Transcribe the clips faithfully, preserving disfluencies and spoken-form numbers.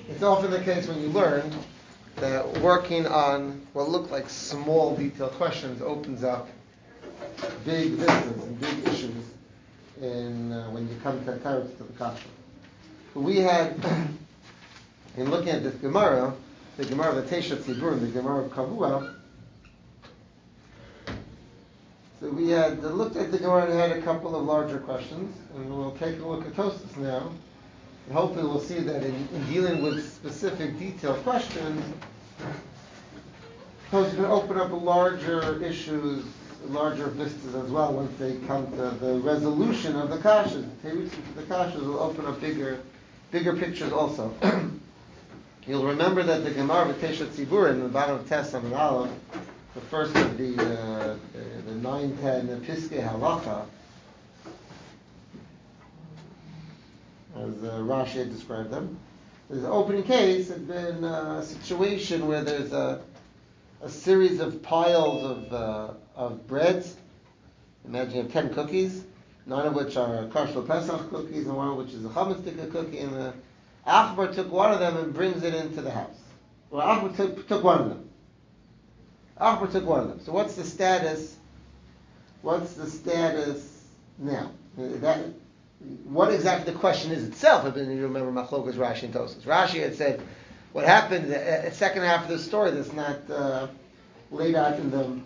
It's often the case when you learn that working on what look like small detailed questions opens up big vistas and big issues in uh, when you come to the to the kasha. We had, in looking at this Gemara, the Gemara of the Tesha Tzibur, the Gemara of Kavua, so we had looked at the Gemara and had a couple of larger questions, and we'll take a look at Tosfos now. And hopefully we'll see that in, in dealing with specific detailed questions, Tosfos can open up larger issues, larger vistas as well once they come to the resolution of the kashas. The kashas will open up bigger bigger pictures also. You'll remember that the Gemara of Tesha Tzibur in the bottom of Tes and Aleph, the first of the uh, the, the nine ten Piskei Halacha, as uh, Rashi had described them. There's an opening case had been a situation where there's a a series of piles of uh, of breads. Imagine you have ten cookies, nine of which are kosher Pesach cookies, and one of which is a chametz cookie. And the Achbar took one of them and brings it into the house. Well, Achbar took, took one of them. Achbar took one of them. So what's the status? What's the status now? That what exactly the question is itself? I mean, you remember Machlokas Rashi and Tosfos. Rashi had said, what happened, the second half of the story that's not uh, laid out in the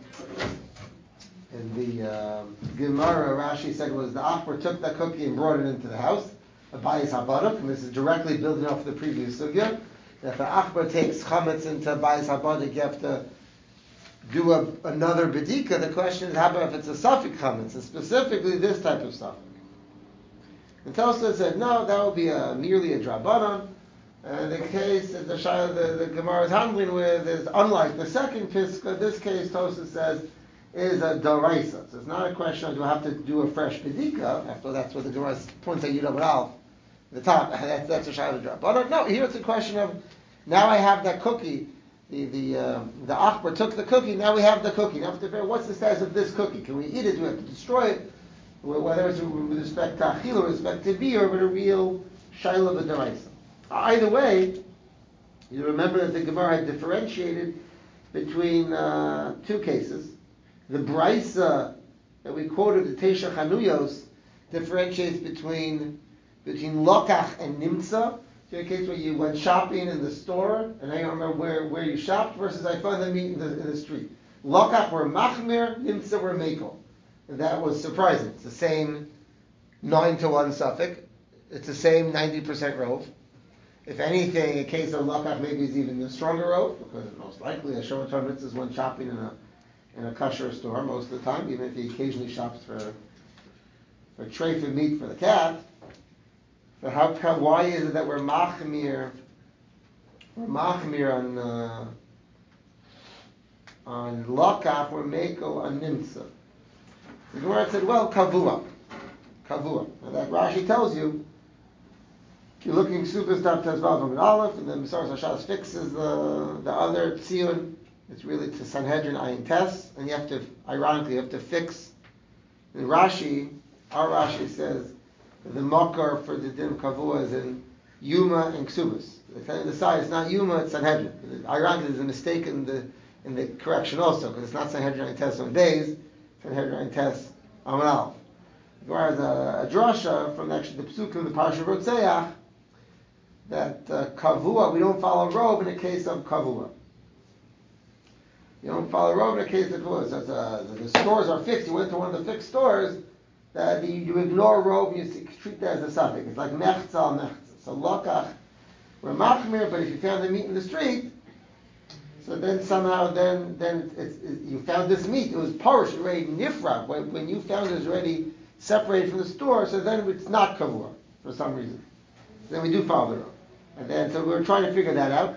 in the uh, Gemara, Rashi said was the Achbar took that cookie and brought it into the house, a bayis habaduk, and this is directly building off the previous sugya. That if the Achbar takes chametz into bayis habaduk, you have to do a, another bedika. The question is, how about if it's a suffik chametz, and specifically this type of suffik? And Tosfos said, no, that would be a, merely a drabanan. And the case that the, the, the Gemara is handling with is, unlike the second Piska, this case, Tosfos says, is a doraisa. So it's not a question of do I have to do a fresh bedika, after that's what the Gemara points at Yudam Ralph, the top, that's, that's a shayla drop. But no, here it's a question of, now I have that cookie, the the um, the Achbar took the cookie, now we have the cookie. Now we have to figure out what's the status of this cookie. Can we eat it? Do we have to destroy it? Whether it's with respect to achil or respect to beer, but a real shayla b'doraisa. Either way, you remember that the Gemara had differentiated between uh, two cases. The Braisa that we quoted, the Tesha Chanuyos, differentiates between between Lokach and Nimtza. So a case where you went shopping in the store, and I don't remember where, where you shopped, versus I found them meat in the, in the street. Lokach were Machmir, Nimtza were Mekel. And that was surprising. It's the same nine to one suffix. It's the same ninety percent rove. If anything, a case of Lokach maybe is even a stronger rove, because most likely a Shomar Torah mitzvah is one shopping in a in a kosher store most of the time, even if he occasionally shops for for treif meat for the cat. So how, how why is it that we're machmir we're machmir on uh, on Lokach, we're mekel on Nimtza? The Gemara said, well, kavua, kavua. Now that Rashi tells you. You're looking super stop Tezvav and Aleph, and then Masaras Hashas fixes the the other Tzion. It's really to Sanhedrin Ayin Tes, and you have to, ironically, you have to fix. In Rashi, our Rashi says the makar for the din kavua is in Yuma and Ksubas. They decide it's not Yuma, it's Sanhedrin. Ironically, there's a mistake in the in the correction also, because it's not Sanhedrin Ayin Tes on days, Sanhedrin Ayin Tes on Aleph. Whereas a, a drasha from actually the Psukim, the Parsha Rotzeach, that uh, kavua, we don't follow robe in a case of kavua. You don't follow robe in a case of kavua. So uh, the, the stores are fixed. You went to one of the fixed stores, that you, you ignore robe and you treat that as a suffix. It's like mechza al mechza. So lokach, we're machmir, but if you found the meat in the street, so then somehow then then it's, it's, you found this meat. It was parish already nifra. When, when you found it was already separated from the store, so then it's not kavua for some reason. Then we do follow the robe. And then, so we were trying to figure that out.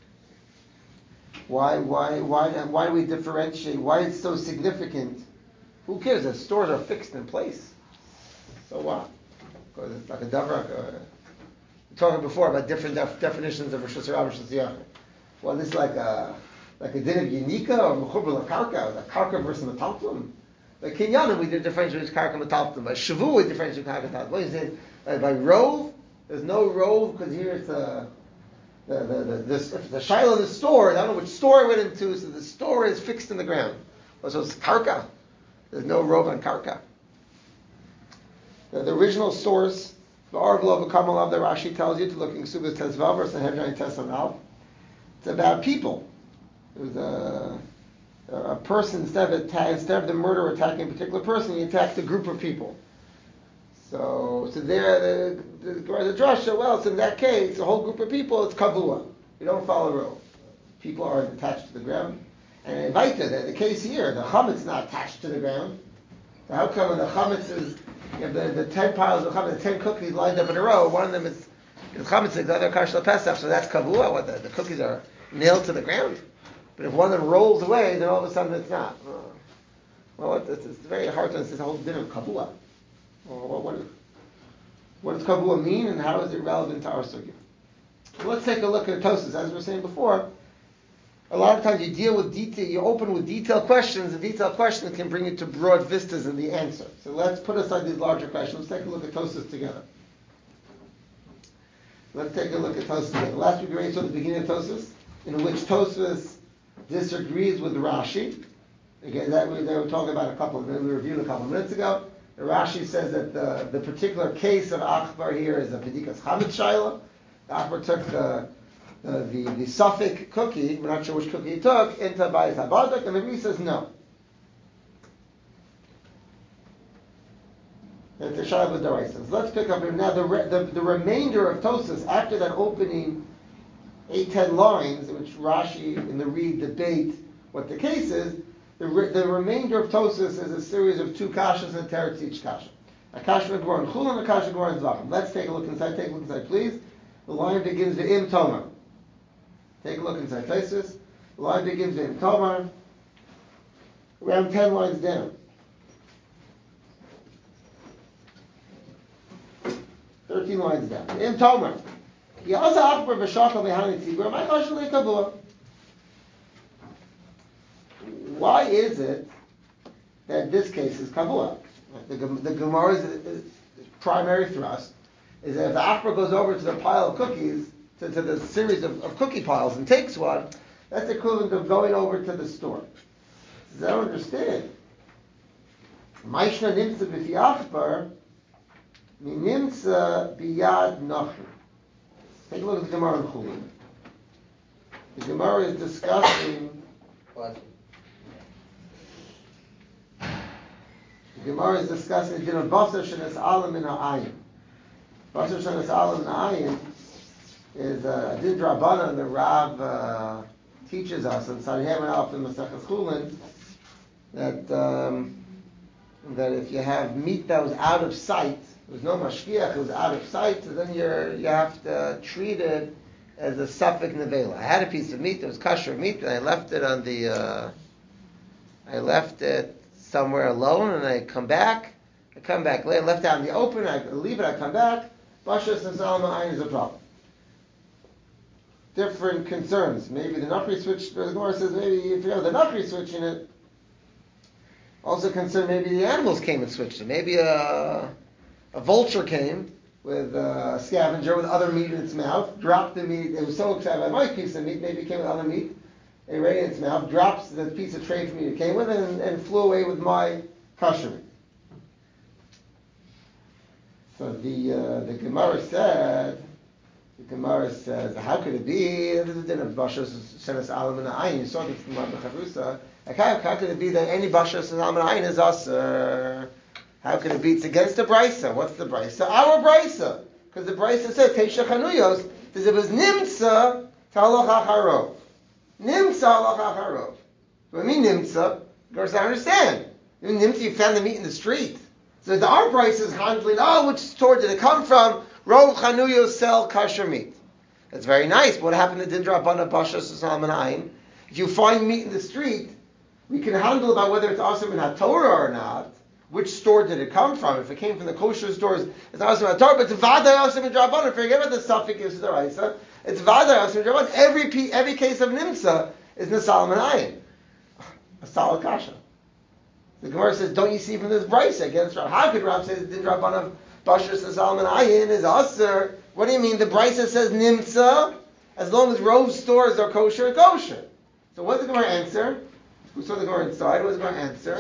Why, why, why, why do we differentiate? Why it's so significant? Who cares? The stores are fixed in place. So what? Because it's like a davrak. Uh, we were talking before about different def- definitions of Rosh Hashanah, Rosh Hashanah. Well, this is like a like a din of Yenika or Mechubal Karka, the Karka versus Metaltum. By Kinyanim, we did differentiate between Karka and Metaltum. By Shavu, we differentiate between Karka and Metaltum. What is it? Uh, by Rove, there's no Rove because here it's a the the the, this, if the Shiloh of the store, I don't know which store I went into, so the store is fixed in the ground. So it's karka. There's no robe on karka. The, the original source, the Arvlo of Kamalav, that Rashi tells you to look in Ksubas Tezvav versus Hedron Tesanal. It's about people. It was a a person, instead of attack, instead of the murderer attacking a particular person, he attacked a group of people. So, so there, the the, the drasha. Well, so in that case, a whole group of people, it's kavua. You don't follow row. People are attached to the ground. And in Vaita, the, the case here, the chametz is not attached to the ground. So how come when the chametz is, you have the, the ten piles of chametz, the ten cookies lined up in a row, one of them is, is chametz, the other kashla pesach, so that's kavua. What the, the cookies are nailed to the ground. But if one of them rolls away, then all of a sudden it's not. Well, it's, it's very hard to understand the whole dinner of kavua. Well, what, what does kavua mean, and how is it relevant to our sugya? So let's take a look at Tosas. As we were saying before, a lot of times you deal with detail, you open with detailed questions. The detailed questions can bring you to broad vistas in the answer. So let's put aside these larger questions. Let's take a look at Tosas together. Let's take a look at Tosas together. Last week we already saw the beginning of Tosas, in which Tosas disagrees with Rashi. Again, that we, they were talking about a couple of minutes, we reviewed a couple of minutes ago. The Rashi says that the, the particular case of Achbar here is a Pedikas Chametz Shaila. Achbar took the the, the the Suffolk cookie, we're not sure which cookie he took, into Bayis HaBadak, and the Rebbe says no. That's the Shaila with Daraisa. So let's pick up here now the, re, the the remainder of Tosas after that opening eight, ten lines, in which Rashi and the Reed debate what the case is. The, re, the remainder of Tosas is a series of two kashas and a teretz each kasha. A kasha and Gemara and Chulin, a kasha and Gemara and Zvachim. Let's take a look inside. Take a look inside, please. The line begins with Im Tomar. Take a look inside Tosas. The line begins with Im Tomar. Around ten lines down. Thirteen lines down. Im Tomar. Yaza Akbar b'shachal mehani tzibur. My kasha le'kavua. Why is it that this case is kavua? The, the Gemara's primary thrust is that if the Achbar goes over to the pile of cookies, to, to the series of, of cookie piles and takes one, that's equivalent of going over to the store. I don't understand. Maishna nimtza b'fi Achbar, mi nimtza biyad nachri. Take a look at the Gemara in Chulin. The Gemara is discussing what? The Gemara is discussing the din of Basar Shenes Alam in Ha'ayin. Basar Shenes Alam in Ha'ayin is a din Drabanan the Rav uh, teaches us in Sanhedrin Alf in Masechas Chulin that um, that if you have meat that was out of sight, there was no mashkiach, it was out of sight, so then you're you have to treat it as a safek nevela. I had a piece of meat that was kosher meat, and I left it on the uh, I left it somewhere alone, and I come back. I come back later, left out in the open. I leave it. I come back. Bashas and Salma is a problem. Different concerns. Maybe the Nachri switch. The Gemara says maybe if you have the Nachri switching it. Also concerned maybe the animals came and switched it. Maybe a a vulture came with a scavenger with other meat in its mouth, dropped the meat. It was so excited by my piece of meat. Maybe it came with other meat. It ran in its mouth, drops the piece of tray from me it came with, and, and flew away with my kosher meat. So the uh, the Gemara said, the Gemara says, how could it be? This is the din of Bashas Shenes Alam and Ayin. You saw this in the Chavrusa. Like how, how could it be that any Bashas Alam and Ayin is us? How could it be? It's against the Brisa. What's the Brisa? Our Brisa. Because the Brisa says, Teisha Chanuyos, says it was Nimtza Talach Acharov. Nimtza Talach Acharov. What do I mean Nimtza? Of course I understand. You mean Nimtza, you found the meat in the street. So the our Brisa is handling, oh, which store did it come from? Rov Chanuyos sell kosher meat. That's very nice. But what happened to Dindra Bana Bashas Salam and Ayin? If you find meat in the street, we can handle about whether it's awesome in HaTorah or not. Which store did it come from? If it came from the kosher stores, it's awesome in HaTorah, but it's Vaday awesome in Drabanan. Forget about the suffix is the Raisa. It's Vaday awesome in Drabanan. Every every case of Nimsa is Nesalam and Ayin. A solid kasha. The Gemara says, don't you see from this Brisa against Rav? How could Rav say the Drabanan of Bashar Nesalam and Ayin is Aser? What do you mean? The Brisa says Nimsa, as long as Rove stores are kosher, kosher. So what's the Gemara answer? Who saw the Gemara inside? What's the Gemara answer?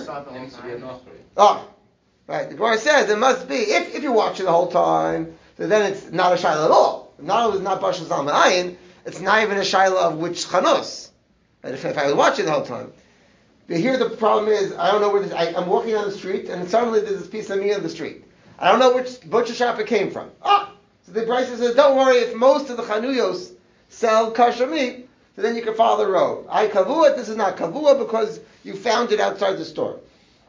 Oh, right. The Gemara says it must be, if, if you're watching the whole time, so then it's not a shaila at all. Not only is not Bashal Zalman Ayin, it's not even a shaila of which chanus. Right? If, if I was watching the whole time. But here the problem is, I don't know where this, I, I'm walking on the street, and suddenly there's this piece of meat on the street. I don't know which butcher shop it came from. Ah! So the Brisa says, don't worry, if most of the chanuyos sell kosher meat, so then you can follow the road. I kavua, this is not kavua because you found it outside the store.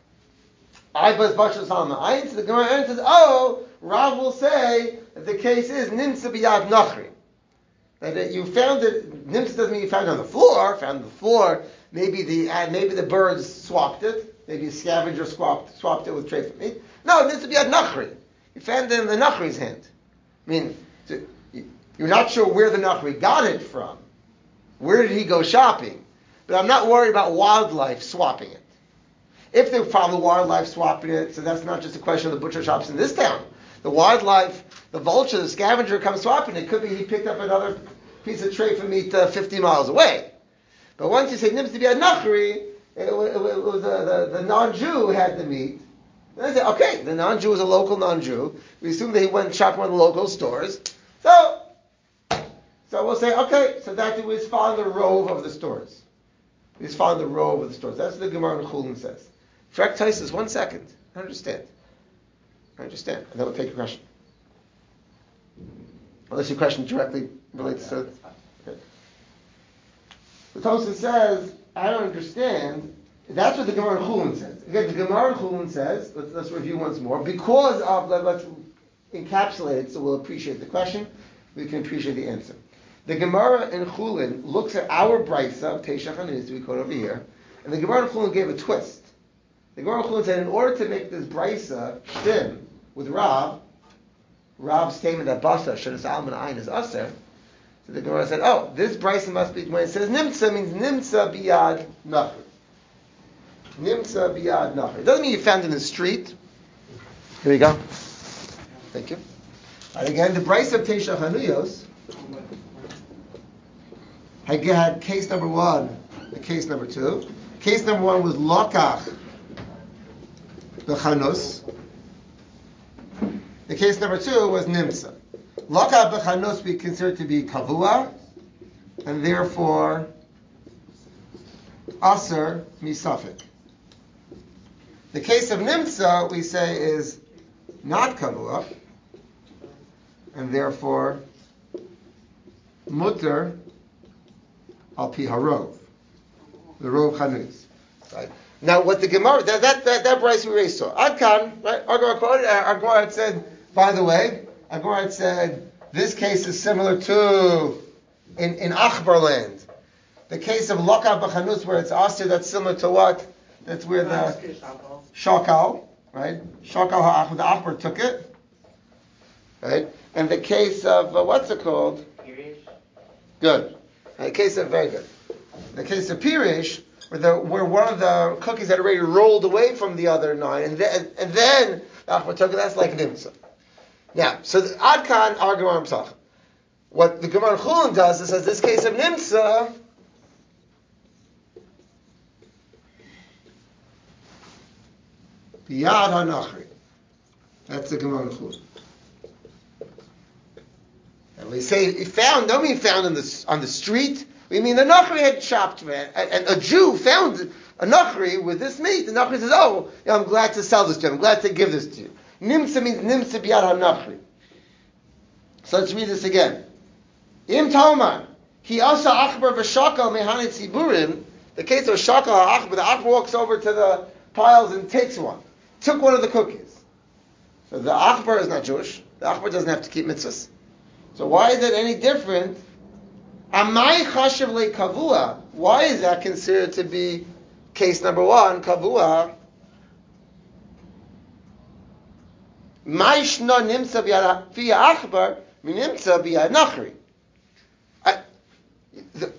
I bas Bashal Zalman Ayin, so the Gemara says, oh, Rav will say that the case is nimtza biyad nachri. That it, you found it, nimtza doesn't mean you found it on the floor, found it on the floor, maybe the uh, maybe the birds swapped it, maybe a scavenger swapped, swapped it with tray for meat. No, nimtza biyad nachri. You found it in the nachri's hand. I mean, you're not sure where the nachri got it from. Where did he go shopping? But I'm not worried about wildlife swapping it. If they found the wildlife swapping it, so that's not just a question of the butcher shops in this town. The wildlife, the vulture, the scavenger comes swapping it. Could be he picked up another piece of tray for meat uh, fifty miles away. But once you say nimtza biyad nachri, it, it, it was uh, the, the non-Jew had the meat. And I say, okay, the non-Jew is a local non-Jew. We assume that he went shopping in the local stores. So, so we'll say, okay, so that was following the rove of the stores. He's following the rove of the stores. That's what the Gemara in Chulin says. Frek Taisus, one second. I understand. I understand. And then we'll take your question. Unless your question directly relates to... Okay. The Tosfos says, I don't understand. That's what the Gemara in Chulin says. Again, the Gemara in Chulin says, let's, let's review once more, because of, let, let's encapsulate it so we'll appreciate the question, we can appreciate the answer. The Gemara in Chulin looks at our Brisa of Teisha Chanus, we quote over here, and the Gemara in Chulin gave a twist. The Gemara in Chulin said, in order to make this Brisa shtim with Rav, Rav's statement that Basa, Shadas Alman Ayin is Aser, so the Gemara said, oh, this Brisa must be, when it says Nimtza, means Nimtza biyad nachri. Nimtza biyad nachri. It doesn't mean you found it in the street. Here we go. Thank you. And again, the Brisa of Teisha Chanuyos, I had case number one and case number two. Case number one was Lokach B'Chanus. The case number two was Nimtza. Lokach B'Chanus we consider to be Kavua, and therefore Aser Misafik. The case of Nimtza we say is not Kavua, and therefore Mutter Al Pi Harov, the Rov Chanus. Right. Now, what the Gemara that that that, that Bryce we raised saw Adkan, right? Our Gemara quoted. Our Gemara had said, by the way, our Gemara had said this case is similar to in in Achbar land, the case of Lokach B'Chanus where it's Aser. That's similar to what? That's where the Shakal, right? Shakal Ha'achbar, the Achbar took it, right? And the case of uh, what's it called? Good. In the case of very good. In the case of Pirish, where the where one of the cookies had already rolled away from the other nine, and then and then the Achbar took it, that's like Nimtza. Now, so the Adkan our Gemara Psach. What the Gemara Chulin does is says this case of Nimtza Biyad HaNachri. That's the Gemara Chulin. And we say he found, don't mean found on the on the street. We mean the Nachri had chopped, man, and a Jew found a Nachri with this meat. The Nachri says, "Oh, yeah, I'm glad to sell this to you. I'm glad to give this to you." Nimtza means Nimtza biyad HaNachri. So let's read this again. Im Talman, he also Achbar v'Shakal mehane tziburim. The case of Shakal Achbar, the Achbar walks over to the piles and takes one. Took one of the cookies. So the Achbar is not Jewish. The Achbar doesn't have to keep mitzvahs. So why is it any different? Amai chashav le kavua. Why is that considered to be case number one, kavua? Maishna nimtza biyad fiya achbar minimtza biyad nachri. The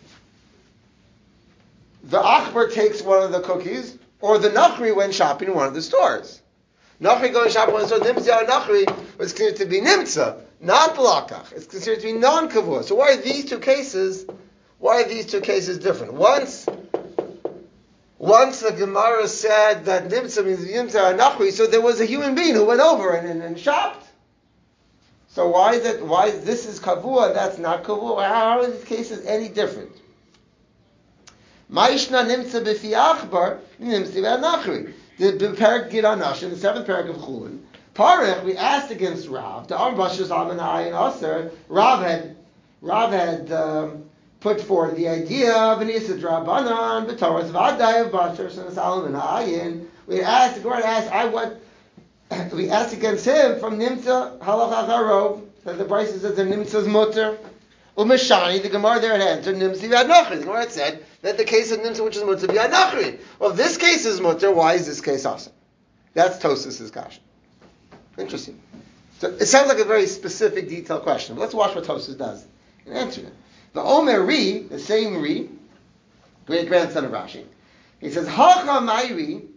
the achbar takes one of the cookies, or the nachri went shopping in one of the stores. Nachri going shopping in one of the stores. Nimtza or nachri was considered to be nimtza. not Balakach. It's considered to be non-Kavua. So why are these two cases, why are these two cases different? Once, once the Gemara said that Nimtza means Nimtza Anachri, so there was a human being who went over and, and, and shopped. So why is it, why is this is Kavua and that's not Kavua? How are these cases any different? Ma'ishna Nimtza B'fi Achbar, Nimtza Anachri. The Parak Gid Anash, in the seventh parak of Chulin, Parech, we asked against Rav, the Arm Bashas Amanai and Aser, Rav had, Rav had um, put forward the idea of an Isid Rabbanan, B'Torah Vadai of Bashar, and Salomon Ayin. We asked, the Gemara asked, I what, we asked against him from Nimtza Halach Acharov, that the Bryce says that Nimtza's mutter. Umeshani, the Gemara there had answered Nimtza V'Yad Nachri. The Gemara had said that the case of Nimtza, which is mutter V'Yad Nachri. Well, if this case is mutter, why is this case awesome? That's Tosas' kasha. Interesting. So it sounds like a very specific, detailed question. But let's watch what Tosas does in answering it. The Omer Ri, the same Ri, great grandson of Rashi, he says, Hacha Mayri,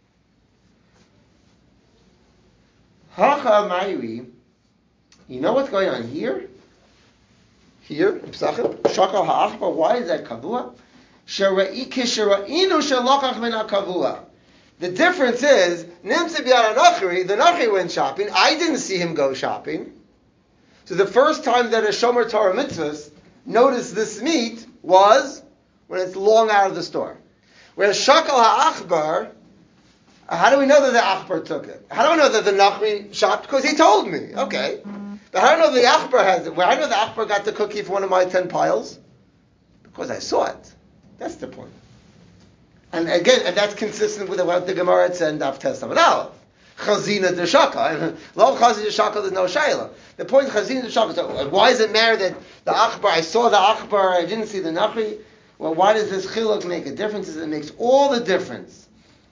Hacha Mayri, you know what's going on here? Here, in Pesachim, Shakal Ha'achbar, why is that Kavua? Shara'i kishara'inu shalokach min ha'kavua. The difference is, Nimtza B'Yad Nachri, the Nachri went shopping, I didn't see him go shopping. So the first time that a Shomer Torah mitzvahs noticed this meat was when it's long out of the store. Whereas Shakal Ha'achbar, how do we know that the Achbar took it? How do we know that the Nachri shopped? Because he told me. Okay. But how do I know the Achbar has it? Where I know the Achbar got the cookie for one of my ten piles? Because I saw it. That's the point. And again, and that's consistent with what the Gemara said in Daf Tes Amud Aleph. Chazina de Shaka. Lo Chazina de Shaka, there's no Shaila. The point is Chazina de Shaka. So why does it matter that the Achbar, I saw the Achbar, I didn't see the Nachri? Well, why does this Chiluk make a difference? It makes all the difference.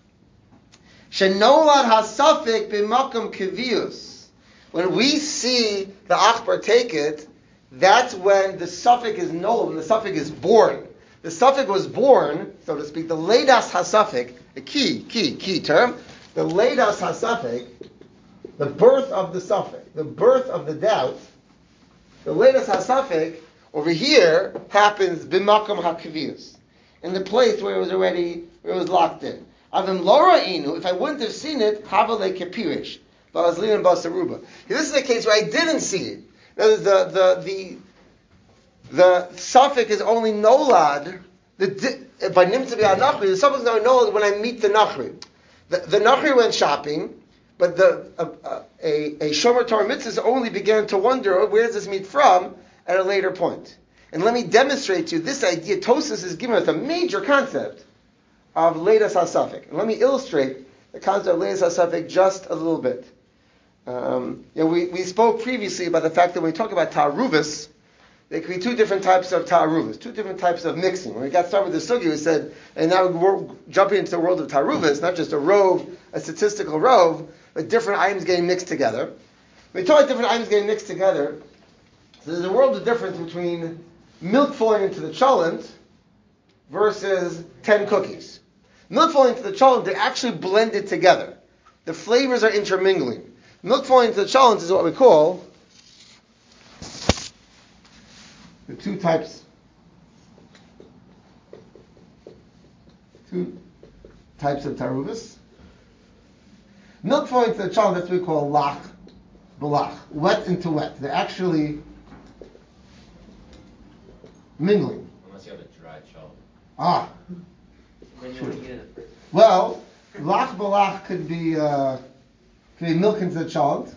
Shenolad hasafik b'makom kivius. When we see the Achbar take it, that's when the suffix is null, when the suffix is born. The suffix was born, so to speak, the leidas hasafik, the key, key, key term, the leidas hasafik, the birth of the suffix, the birth of the doubt, the leidas hasafik, over here, happens b'makom hakaviyus, in the place where it was already, where it was locked in. Avim lora inu, if I wouldn't have seen it, havale kepirish. This is a case where I didn't see it. The the the the, the suffix is only nolad. The by Nimtza B'Yad Nachri, the suffix is only nolad when I meet the Nachri. The, the Nachri went shopping, but the uh, a a Shomer Torah mitzvah only began to wonder where does this meat from at a later point. And let me demonstrate to you this idea. Tosas is giving us a major concept of leidas hasafik. And let me illustrate the concept of leidas hasafik just a little bit. Um, you know, we, we spoke previously about the fact that when we talk about ta'aruvas, there could be two different types of ta'aruvas, two different types of mixing. When we got started with the sugi, we said, and now we're jumping into the world of ta'aruvas, not just a rove, a statistical rove, but different items getting mixed together. When we talk about different items getting mixed together, so there's a world of difference between milk falling into the cholent versus ten cookies. Milk falling into the cholent, they're actually blended together. The flavors are intermingling. Milk falling into the cholent is what we call the two types, two types of taruvas. Milk falling into the cholent, that's what we call lach, balach, wet into wet. They're actually mingling. Unless you have a dry cholent. Ah. Then you want to eat it. Well, lach balach could be uh, could be milk into the cholent.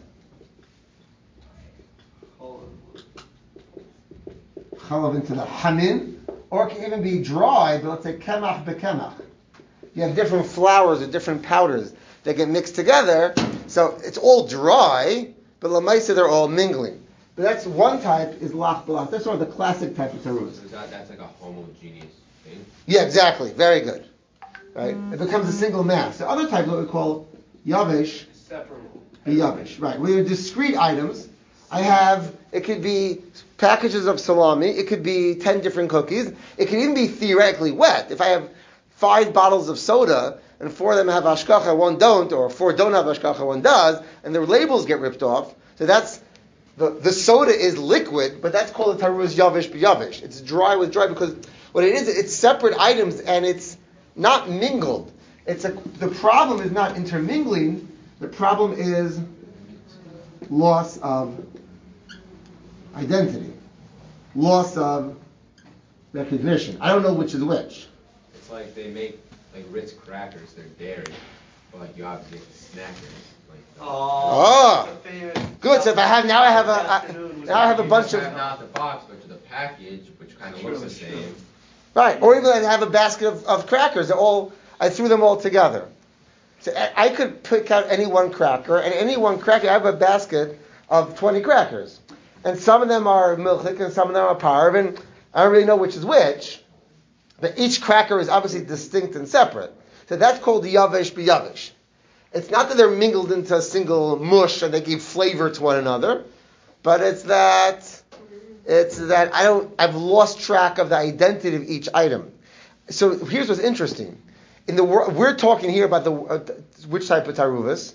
Chalav into the hamin, or it can even be dry, but let's say kemach bekemach. You have different flours or different powders that get mixed together, so it's all dry, but lamaisa they're all mingling. But that's one type is lach balach. That's sort of the classic type of taruz. So that, that's like a homogeneous thing? Yeah, exactly. Very good. Right? It becomes a single mass. The other type is what we call yavesh. Separable. Yavesh. Right. Where they're discrete items. I have, it could be packages of salami, it could be ten different cookies, it could even be theoretically wet. If I have five bottles of soda, and four of them have hashkacha, one don't, or four don't have hashkacha, one does, and their labels get ripped off, so that's the, the soda is liquid, but that's called a taruvas yavish b'yavish. It's dry with dry because what it is, it's separate items and it's not mingled. It's a, the problem is not intermingling. The problem is loss of identity, loss of recognition. I don't know which is which. It's like they make like Ritz crackers, they're dairy, but like you obviously get the snackers. Like the, Oh, good. So if I have now, I have a I, now I have a you bunch just of have not the box, but to the package, which kind of looks the same. right, or even I have a basket of, of crackers. They're all I threw them all together. So I, I could pick out any one cracker, and any one cracker I have a basket of twenty crackers, and some of them are milchik and some of them are parv, and I don't really know which is which. But each cracker is obviously distinct and separate. So that's called the yavish b'yavish. It's not that they're mingled into a single mush and they give flavor to one another, but it's that it's that I don't I've lost track of the identity of each item. So here's what's interesting. In the wor- we're talking here about the uh, which type of taruvas?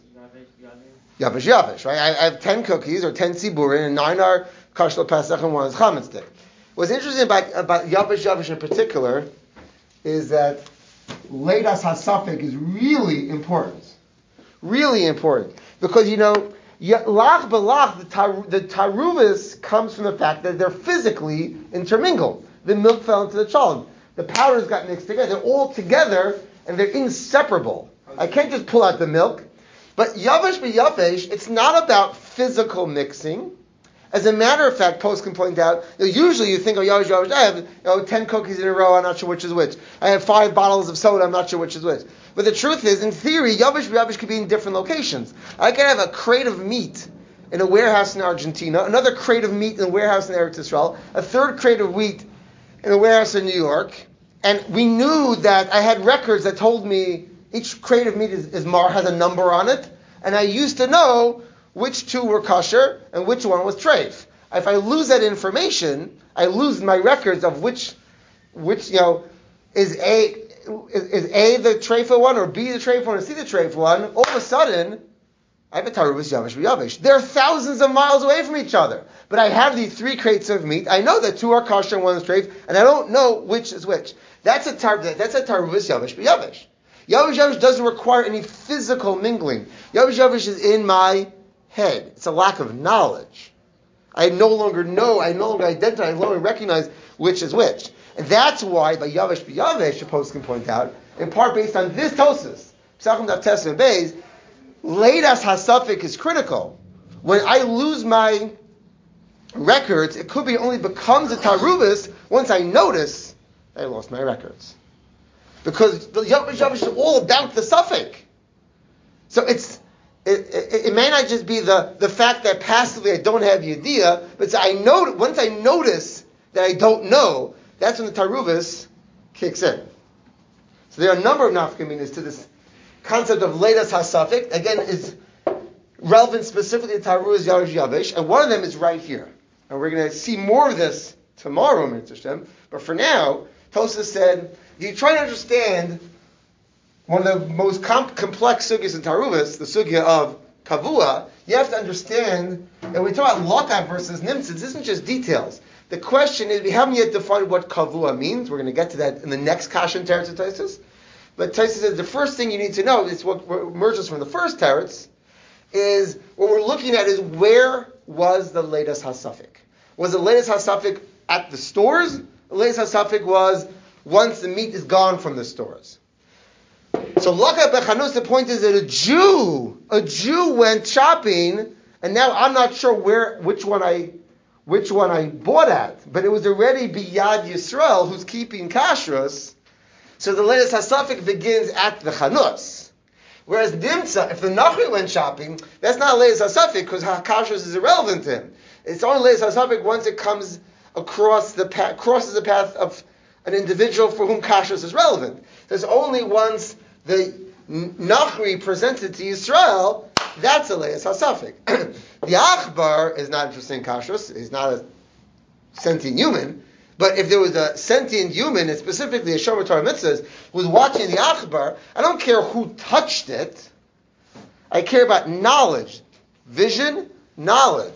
Yavish yavish, right? I, I have ten cookies or ten tziburin and nine are kashlo pesach and one is chametz stick. What's interesting about about yavish yavish in particular is that leidas hasafik is really important. Really important. Because, you know, lach belach, the, tar, the taruvas comes from the fact that they're physically intermingled. The milk fell into the challah. The powders got mixed together. They're all together and they're inseparable. I can't just pull out the milk. But yavish b'yavish, it's not about physical mixing. As a matter of fact, Post can point out, you know, usually you think, oh, yavish yavish, I have you know, ten cookies in a row, I'm not sure which is which. I have five bottles of soda, I'm not sure which is which. But the truth is, in theory, yavish yavish could be in different locations. I could have a crate of meat in a warehouse in Argentina, another crate of meat in a warehouse in Eretz Yisrael, a third crate of wheat in a warehouse in New York, and we knew that I had records that told me each crate of meat is, is mar has a number on it, and I used to know which two were kosher and which one was treif. If I lose that information, I lose my records of which, which you know, is a is, is A the treifa one or B the treifa one or C the treifa one. All of a sudden, I have a taruvas yavish v'yavish. They're thousands of miles away from each other, but I have these three crates of meat. I know that two are kosher and one is treif, and I don't know which is which. That's a tar, that's a taruvas yavish v'yavish. Yavish yavish doesn't require any physical mingling. Yavish yavish is in my head. It's a lack of knowledge. I no longer know, I no longer identify, I no longer recognize which is which. And that's why by Yavish B'Yavish, the post can point out, in part based on this Tosis, Psachim Daf Tes and Beis, Leidas Hasafik is critical. When I lose my records, it could be only becomes a Taruvas once I notice I lost my records. Because the Yavish Yavish is all about the Safik. So it's It, it, it may not just be the, the fact that passively I don't have the idea, but I know, once I notice that I don't know, that's when the taruvas kicks in. So there are a number of nafkaminas to this concept of leidas hasafik. Again, is relevant specifically to taruvas yavish yavish, and one of them is right here. And we're going to see more of this tomorrow, Mitzvah Shem. But for now, Tosas said, if you try to understand one of the most comp- complex sugyas in Taruvas, the sugya of kavua, you have to understand that when we talk about lokat versus nimtzitz, this isn't just details. The question is, we haven't yet defined what kavua means. We're going to get to that in the next kasha in Teretz Taisus. But Taisus says the first thing you need to know is what emerges from the first Teretz, is what we're looking at is where was the leidas hasafik? Was the leidas hasafik at the stores? The leidas hasafik was once the meat is gone from the stores. So Laka Bechanus, the point is that a Jew, a Jew went shopping, and now I'm not sure where, which one I, which one I bought at, but it was already Biyad Yisrael who's keeping kashrus. So the leidas hasafik begins at the chanus. Whereas Nimtza, if the Nachri went shopping, that's not leidas hasafik because kashrus is irrelevant to him. It's only leidas hasafik once it comes across the path, crosses the path of an individual for whom kashrus is relevant. There's only once the Nachri presented to Yisrael, that's a leidas hasafik. The Achbar is not interested in kashrus. He's not a sentient human. But if there was a sentient human, and specifically a Shomer Torah Mitzvahs, was watching the Achbar, I don't care who touched it. I care about knowledge. Vision, knowledge.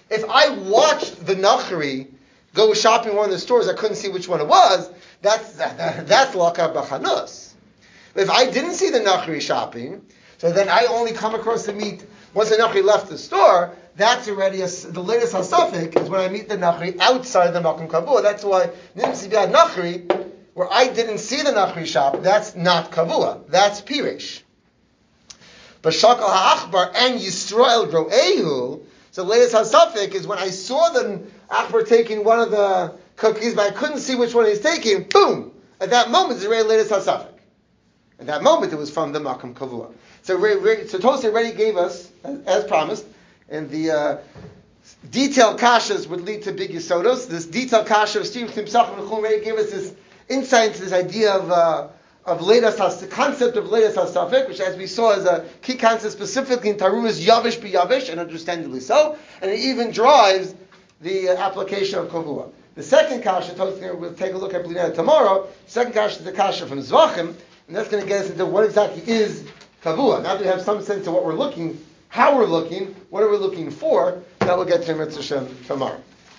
If I watched the Nachri go shopping in one of the stores, I couldn't see which one it was, that's that, that's Laka B'Chanus. If I didn't see the Nachri shopping, so then I only come across the meat once the Nachri left the store, that's already a, the latest Hasafik is when I meet the Nachri outside the Makom Kavua. That's why Nimsi B'Yad Nachri, where I didn't see the Nachri shop, that's not Kavua, that's Pirish. But Shakal HaAchbar and Yisrael Ro'ehu, so the latest Hasafik is when I saw the Achbar taking one of the cookies, but I couldn't see which one he's taking, boom! At that moment, it's already the latest Hasafik. At that moment, it was from the Makom Kavua. So, so Tosfos already gave us, as, as promised, and the uh, detailed kashas would lead to big yisodos. This detailed kasha of Steve Timsach and Chum already gave us this insight into this idea of uh, of leidas, the concept of leidas hasafik, which, as we saw, is a key concept specifically in Taruas yavish b'yavish, and understandably so, and it even drives the uh, application of kavua. The second kasha, we'll take a look at Blinah tomorrow. The second kasha is the kasha from Zvachim, and that's going to get us into what exactly is kavua. Now that we have some sense of what we're looking, how we're looking, what are we looking for, that we'll get to Mitzvah Shem tomorrow.